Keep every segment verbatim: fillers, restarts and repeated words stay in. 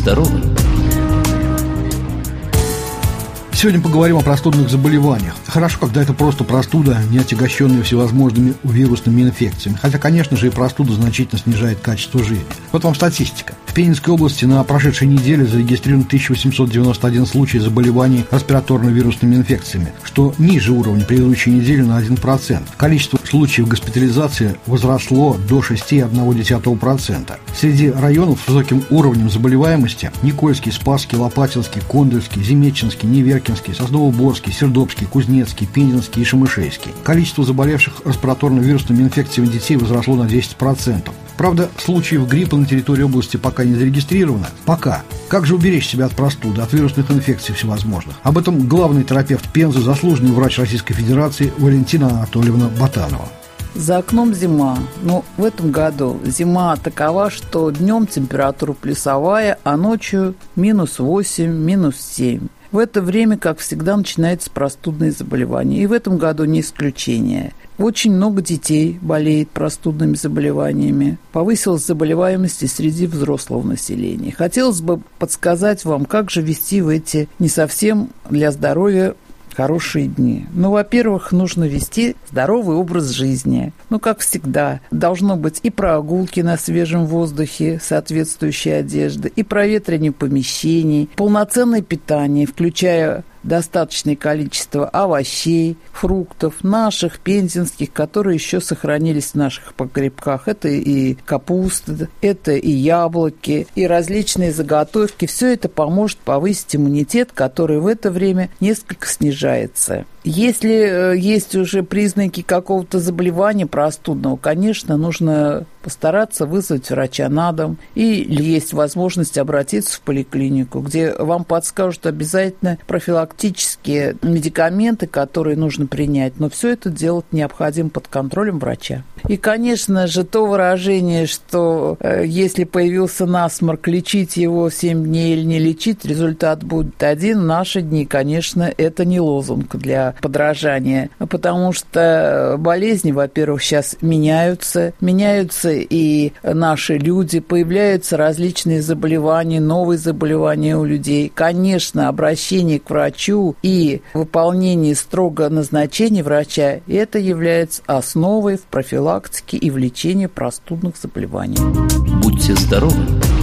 здоровы! Сегодня поговорим о простудных заболеваниях. Хорошо, когда это просто простуда, не отягощенная всевозможными вирусными инфекциями. Хотя, конечно же, и простуда значительно снижает качество жизни. Вот вам статистика. В Пензенской области на прошедшей неделе зарегистрирован тысяча восемьсот девяносто один случай заболеваний респираторно-вирусными инфекциями, что ниже уровня предыдущей недели на один процент. Количество случаев госпитализации возросло до шесть целых одна десятая процента. Среди районов с высоким уровнем заболеваемости – Никольский, Спасский, Лопатинский, Кондорский, Земечинский, Неверкинский, Сосновоборский, Сердобский, Кузнецкий, Пензенский и Шемышейский. Количество заболевших респираторно-вирусными инфекциями детей возросло на десять процентов. Правда, случаев гриппа на территории области пока не зарегистрировано. Пока. Как же уберечь себя от простуды, от вирусных инфекций всевозможных? Об этом главный терапевт Пензы, заслуженный врач Российской Федерации Валентина Анатольевна Ботанова. За окном зима, но в этом году зима такова, что днем температура плюсовая, а ночью минус восемь, минус семь. В это время, как всегда, начинаются простудные заболевания. И в этом году не исключение. Очень много детей болеет простудными заболеваниями. Повысилась заболеваемость и среди взрослого населения. Хотелось бы подсказать вам, как же вести в эти не совсем для здоровья хорошие дни. Ну, во-первых, нужно вести здоровый образ жизни. Ну, как всегда, должно быть и прогулки на свежем воздухе, соответствующей одежды, и проветривание помещений, полноценное питание, включая достаточное количество овощей, фруктов, наших, пензенских, которые еще сохранились в наших погребках. Это и капуста, это и яблоки, и различные заготовки. Все это поможет повысить иммунитет, который в это время несколько снижается. Если есть уже признаки какого-то заболевания простудного, конечно, нужно постараться вызвать врача на дом, или есть возможность обратиться в поликлинику, где вам подскажут обязательно профилактические медикаменты, которые нужно принять, но все это делать необходимо под контролем врача. И, конечно же, то выражение, что э, если появился насморк, лечить его семь дней или не лечить, результат будет один. В наши дни, конечно, это не лозунг для подражания, потому что болезни, во-первых, сейчас меняются, меняются и наши люди, появляются различные заболевания, новые заболевания у людей. Конечно, обращение к врачу и выполнение строго назначений врача – это является основой в профилактике и в лечении простудных заболеваний. Будьте здоровы!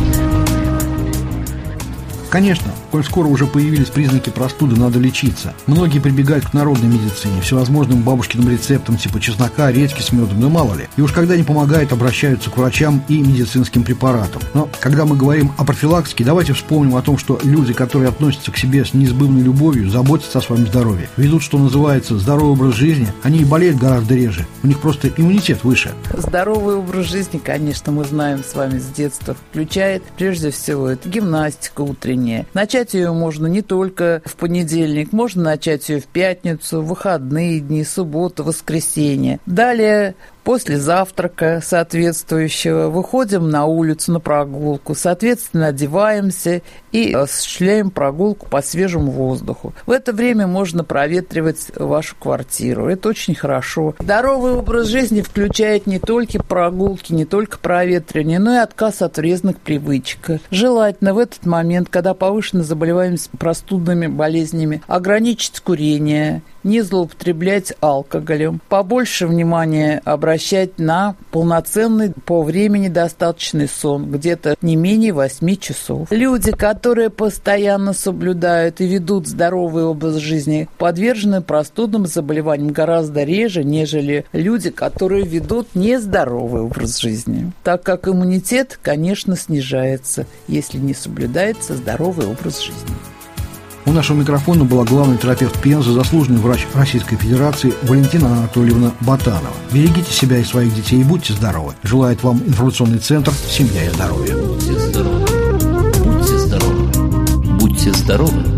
Конечно, коль скоро уже появились признаки простуды, надо лечиться. Многие прибегают к народной медицине, всевозможным бабушкиным рецептам типа чеснока, редьки с медом, ну мало ли. И уж когда не помогает, обращаются к врачам и медицинским препаратам. Но когда мы говорим о профилактике, давайте вспомним о том, что люди, которые относятся к себе с неизбывной любовью, заботятся о своем здоровье, ведут, что называется, здоровый образ жизни, они и болеют гораздо реже. У них просто иммунитет выше. Здоровый образ жизни, конечно, мы знаем с вами с детства, включает прежде всего это гимнастика утренняя. Начать ее можно не только в понедельник, можно начать ее в пятницу, в выходные дни, субботу, воскресенье. Далее, после завтрака соответствующего, выходим на улицу на прогулку, соответственно, одеваемся и осуществляем прогулку по свежему воздуху. В это время можно проветривать вашу квартиру. Это очень хорошо. Здоровый образ жизни включает не только прогулки, не только проветривание, но и отказ от вредных привычек. Желательно в этот момент, когда повышена заболеваемость простудными болезнями, ограничить курение, не злоупотреблять алкоголем, побольше внимания обращать на полноценный по времени достаточный сон, где-то не менее восемь часов. Люди, которые постоянно соблюдают и ведут здоровый образ жизни, подвержены простудным заболеваниям гораздо реже, нежели люди, которые ведут нездоровый образ жизни, так как иммунитет, конечно, снижается, если не соблюдается здоровый образ жизни. У нашего микрофона была главный терапевт Пензы, заслуженный врач Российской Федерации Валентина Анатольевна Ботанова. Берегите себя и своих детей и будьте здоровы. Желает вам информационный центр «Семья и здоровье». Будьте здоровы! Будьте здоровы! Будьте здоровы!